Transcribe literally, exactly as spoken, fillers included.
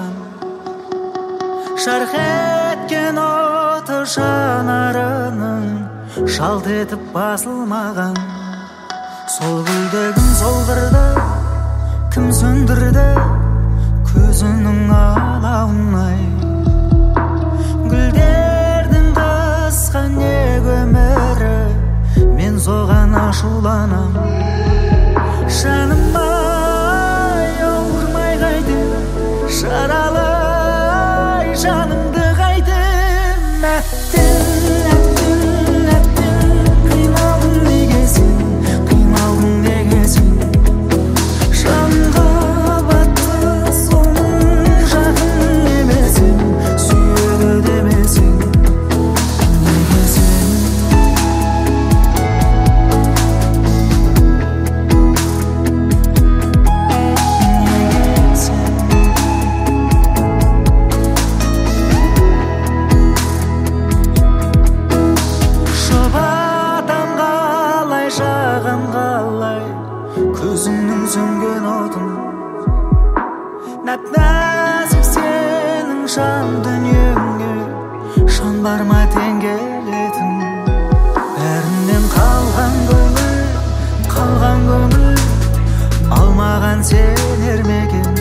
шашылған, жарқ еткен оты жанарының жалт етіп басылмаған. Сол гүлдегін сол қырды кім сөндірді, көзінің алауын-ай. Гүлдердің қысқа неге өмірі, мен соған ашуланам. Жаным-ай, ауырмай қайтем, жаралай жанымды қайтем. Әттең, әттең, әттең, қиналдың неге сен, қиналдың неге сен. Жанға батты соның жақын емесің, сүйеді демесің, неге сен. Жұбатам қалай, жағам қалай, көзіңнің сөнген отын. Нәп-нәзік сенің жан дүниеңе, жан бар ма тең келетін. Бәрінен қалған көңіл, қалған көңіл, алмаған сенер ме екен.